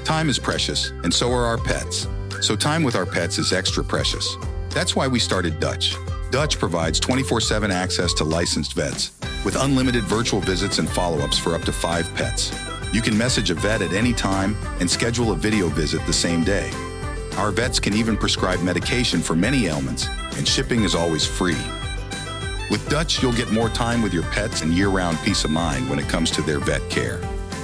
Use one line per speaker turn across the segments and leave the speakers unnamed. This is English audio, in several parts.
Time is precious, and so are our pets. So time with our pets is extra precious. That's why we started Dutch. Dutch provides 24/7 access to licensed vets with unlimited virtual visits and follow-ups for up to 5 pets. You can message a vet at any time and schedule a video visit the same day. Our vets can even prescribe medication for many ailments, and shipping is always free. With Dutch, you'll get more time with your pets and year-round peace of mind when it comes to their vet care.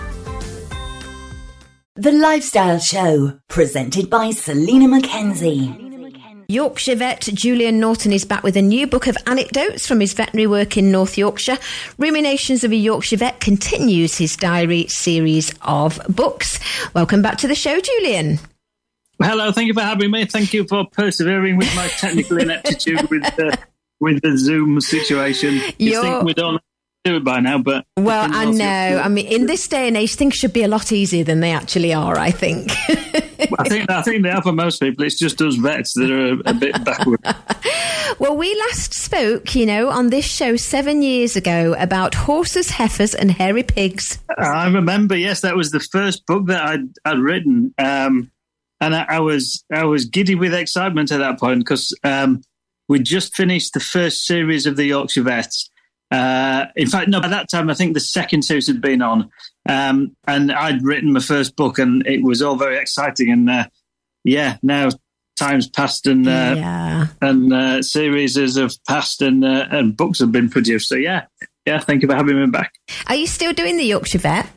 The Lifestyle Show, presented by Selena Mackenzie.
Yorkshire vet Julian Norton is back with a new book of anecdotes from his veterinary work in North Yorkshire. Ruminations of a Yorkshire Vet continues his diary series of books. Welcome back to the show, Julian.
Hello, thank you for having me. Thank you for persevering with my technical ineptitude with the Zoom situation. You think we don't do it by now, but...
Well, I know. I mean, in this day and age, things should be a lot easier than they actually are, I think.
I think they are for most people. It's just us vets that are a bit backward.
Well, we last spoke, on this show 7 years ago about horses, heifers and hairy pigs.
I remember, yes, that was the first book that I'd written. And I was giddy with excitement at that point because we'd just finished the first series of the Yorkshire Vets. In fact, no, by that time, I think the second series had been on. And I'd written my first book and it was all very exciting. And now time's passed and series have passed and books have been produced. So thank you for having me back.
Are you still doing the Yorkshire Vet?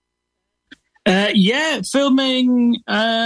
Filming.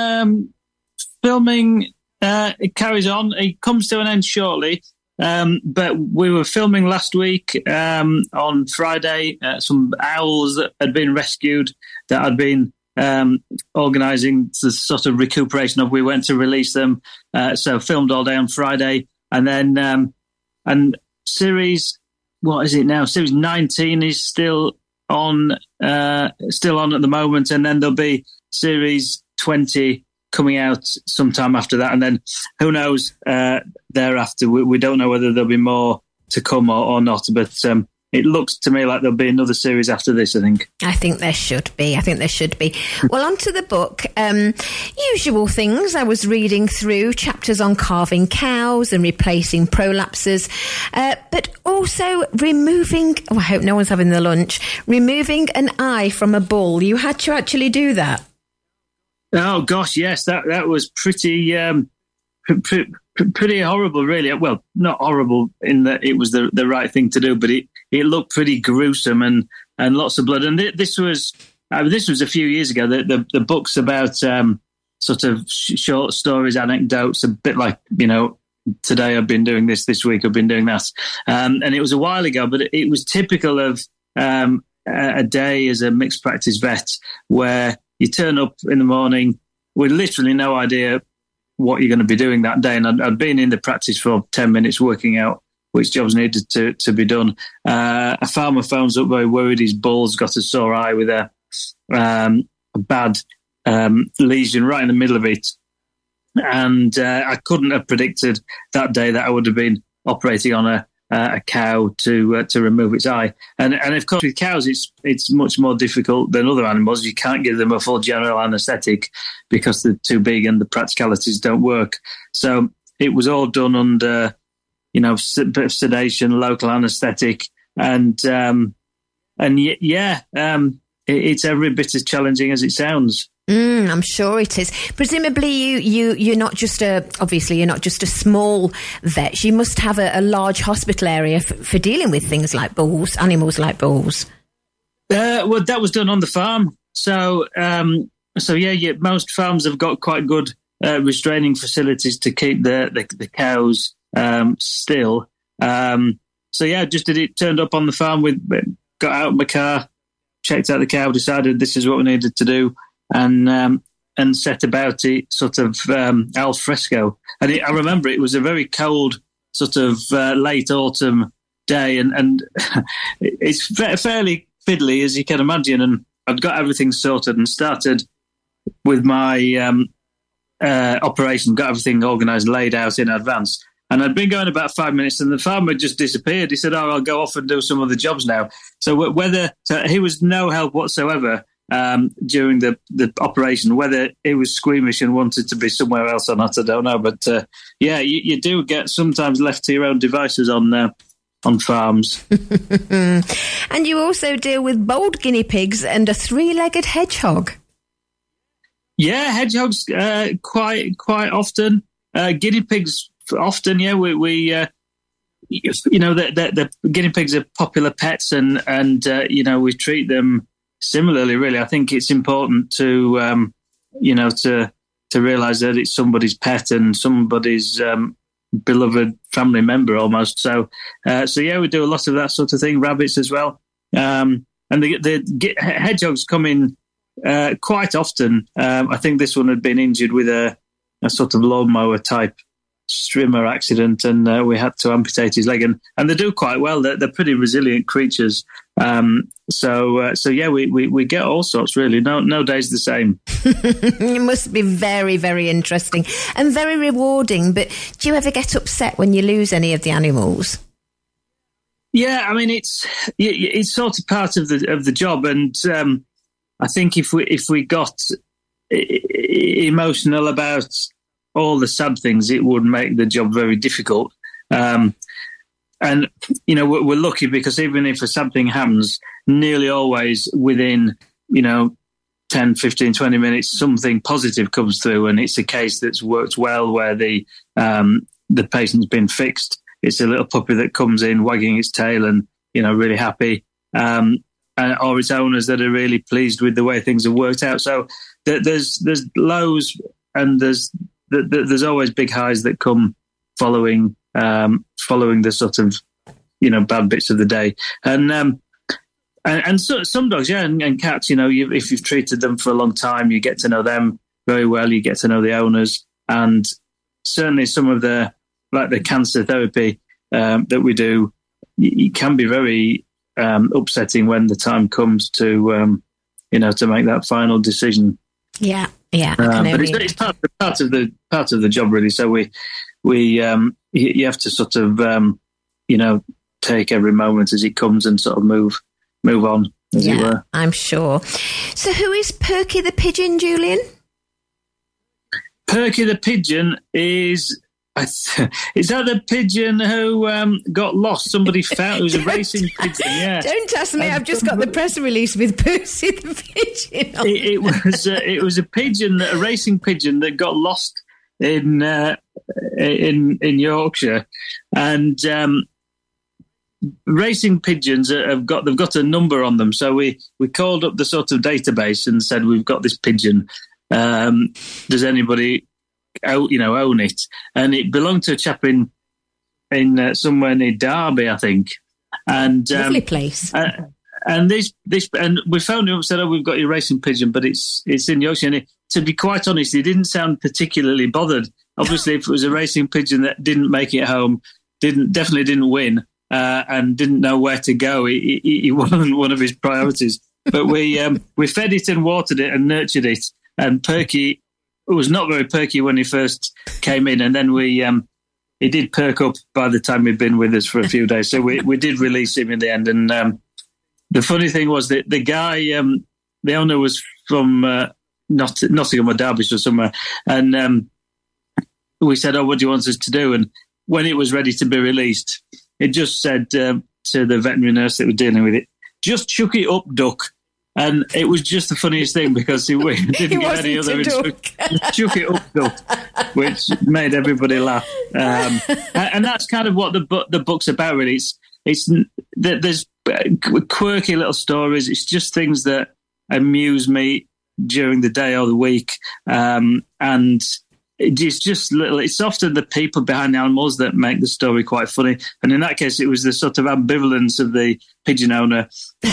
It carries on. It comes to an end shortly. But we were filming last week on Friday. Some owls that had been rescued that I'd been organising the sort of recuperation of. We went to release them, so filmed all day on Friday, and then and series. What is it now? Series 19 is still on at the moment, and then there'll be series 20 coming out sometime after that, and then who knows thereafter. We don't know whether there'll be more to come or not, but it looks to me like there'll be another series after this, I think.
I think there should be. Well, on to the book. Usual things. I was reading through chapters on carving cows and replacing prolapses, but also removing, I hope no one's having their lunch, removing an eye from a bull. You had to actually do that.
Oh gosh, yes, that was pretty horrible, really. Well, not horrible in that it was the right thing to do, but it looked pretty gruesome and lots of blood. And this was a few years ago. The book's about sort of short stories, anecdotes, a bit like today I've been doing this week I've been doing that, and it was a while ago, but it was typical of a day as a mixed practice vet where you turn up in the morning with literally no idea what you're going to be doing that day. And I'd been in the practice for 10 minutes working out which jobs needed to be done. A farmer phones up very worried his bull's got a sore eye with a bad lesion right in the middle of it. And I couldn't have predicted that day that I would have been operating on a cow to remove its eye, and of course with cows it's much more difficult than other animals. You can't give them a full general anaesthetic because they're too big and the practicalities don't work. So it was all done under bit of sedation, local anaesthetic, and it's every bit as challenging as it sounds.
I'm sure it is. Presumably, you're not just you're not just a small vet. You must have a large hospital area for dealing with things like bulls, animals like bulls.
Well, that was done on the farm. So most farms have got quite good restraining facilities to keep the cows still. Just did it. Turned up on the farm got out of my car, checked out the cow, decided this is what we needed to do. And set about it sort of al fresco. And I remember it was a very cold sort of late autumn day, and it's fairly fiddly, as you can imagine. And I'd got everything sorted and started with my operation, got everything organised, laid out in advance. And I'd been going about 5 minutes and the farmer just disappeared. He said, I'll go off and do some of the jobs now. So he was no help whatsoever. during the operation. Whether it was squeamish and wanted to be somewhere else or not, I don't know. But you do get sometimes left to your own devices on farms.
And you also deal with bold guinea pigs and a 3-legged hedgehog.
Yeah, hedgehogs quite often. Guinea pigs often. Yeah, we the guinea pigs are popular pets, and we treat them similarly. Really, I think it's important to realise that it's somebody's pet and somebody's beloved family member almost. So we do a lot of that sort of thing. Rabbits as well, and the hedgehogs come in quite often. I think this one had been injured with a sort of lawnmower type strimmer accident, and we had to amputate his leg. And they do quite well. They're pretty resilient creatures. We get all sorts, really. No day's the same.
It must be very, very interesting and very rewarding. But do you ever get upset when you lose any of the animals?
Yeah, I mean, it's sort of part of the job, and I think if we got emotional about all the sad things, it would make the job very difficult. And we're lucky because even if a sad thing happens, nearly always within 10, 15, 20 minutes, something positive comes through, and it's a case that's worked well where the patient's been fixed. It's a little puppy that comes in wagging its tail and really happy. Or its owners that are really pleased with the way things have worked out. So there's lows and there's always big highs that come following the sort of bad bits of the day. And so, some dogs, and cats, if you've treated them for a long time, you get to know them very well. You get to know the owners, and certainly some of the cancer therapy that we do, it can be very upsetting when the time comes to make that final decision.
Yeah.
But it's part of the job, really. So you have to sort of take every moment as it comes and sort of move on, as it were.
I'm sure. So who is Perky the pigeon, Julian?
Perky the pigeon is that the pigeon who got lost? Somebody found it was a racing pigeon. Yeah.
Don't ask me. I've just got the press release with Percy the pigeon.
It was a pigeon, a racing pigeon that got lost in Yorkshire, and racing pigeons they've got a number on them. So we called up the sort of database and said, we've got this pigeon. Does anybody own it? And it belonged to a chap in somewhere near Derby, I think. And
lovely place.
And this and we phoned him up and said, we've got your racing pigeon, but it's in Yorkshire. And to be quite honest, he didn't sound particularly bothered. Obviously, if it was a racing pigeon that didn't make it home, definitely didn't win, and didn't know where to go, he wasn't one of his priorities. But we fed it and watered it and nurtured it. And Perky was not very perky when he first came in, and then he did perk up by the time he'd been with us for a few days. So we did release him in the end. And the funny thing was that the guy, the owner was from Nottingham or Derbyshire or somewhere, and we said, what do you want us to do? And when it was ready to be released, it just said to the veterinary nurse that was dealing with it, just chuck it up, duck. And it was just the funniest thing because we didn't get any other instructions. Chuck it up, duck, which made everybody laugh. And that's kind of what the book's about, really. There's quirky little stories. It's just things that amuse me during the day or the week. And it's just little. It's often the people behind the animals that make the story quite funny. And in that case, it was the sort of ambivalence of the pigeon owner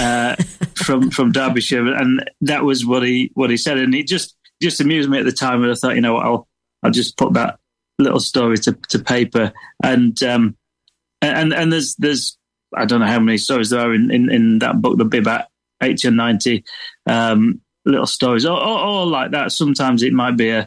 from Derbyshire, and that was what he said. And it just amused me at the time. And I thought, I'll just put that little story to paper. And there's I don't know how many stories there are in that book. There'll be about 80 or 90 little stories, all like that. Sometimes it might be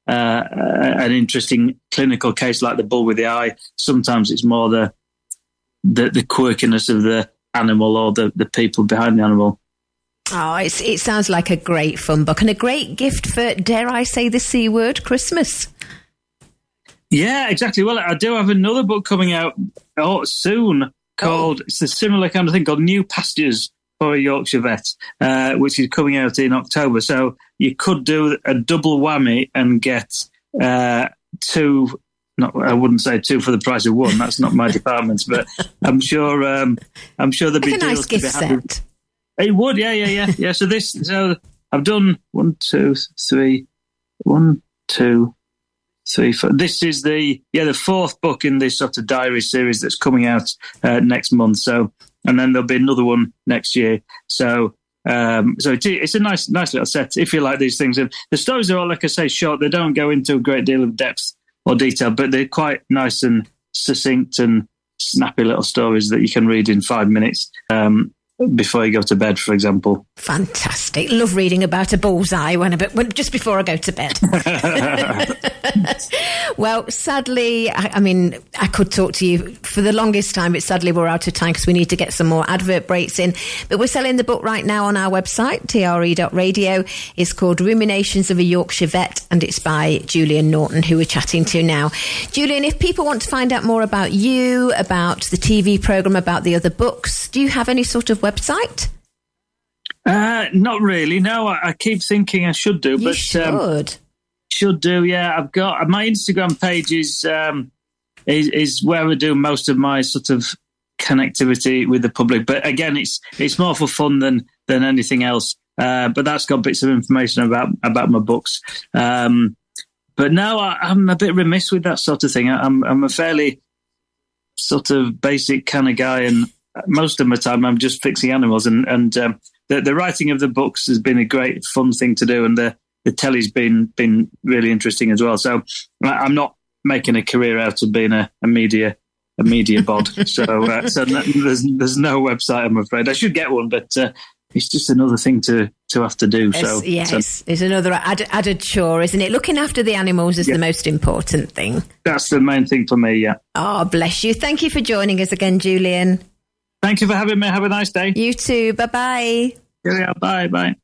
an interesting clinical case like the bull with the eye. Sometimes it's more the quirkiness of the animal or the people behind the animal.
Oh, it sounds like a great fun book and a great gift for, dare I say the C word, Christmas.
Yeah, exactly. Well, I do have another book coming out soon called, it's a similar kind of thing called New Pastures for a Yorkshire Vet, which is coming out in October. So you could do a double whammy and get two. I wouldn't say two for the price of one. That's not my department, but I'm sure there'd be
like a nice gift set.
It would, yeah. So I've done 1, 2, 3, 1, 2, 3, 4. This is the fourth book in this sort of diary series that's coming out next month. So, and then there'll be another one next year. So it's a nice little set if you like these things. And the stories are all, like I say, short. They don't go into a great deal of depth or detail, but they're quite nice and succinct and snappy little stories that you can read in 5 minutes. Before you go to bed, for example.
Fantastic. Love reading about a bullseye just before I go to bed. Well, sadly, I could talk to you for the longest time, but sadly we're out of time because we need to get some more advert breaks in. But we're selling the book right now on our website, tre.radio. It's called Ruminations of a Yorkshire Vet, and it's by Julian Norton, who we're chatting to now. Julian, if people want to find out more about you, about the TV programme, about the other books, do you have any sort of website?
Not really. No, I keep thinking I should do, but should do. Yeah, I've got my Instagram page is where I do most of my sort of connectivity with the public. But again, it's more for fun than anything else. But that's got bits of information about my books. But no, I'm a bit remiss with that sort of thing. I'm a fairly sort of basic kind of guy, and most of my time I'm just fixing animals, and the writing of the books has been a great fun thing to do, and the telly's been really interesting as well. So I'm not making a career out of being a media bod. So there's no website, I'm afraid. I should get one, but it's just another thing to have to do.
It's another added chore, isn't it? Looking after the animals is the most important thing.
That's the main thing for me, yeah.
Oh, bless you. Thank you for joining us again, Julian.
Thank you for having me. Have a nice day.
You too. Bye-bye.
Yeah, bye.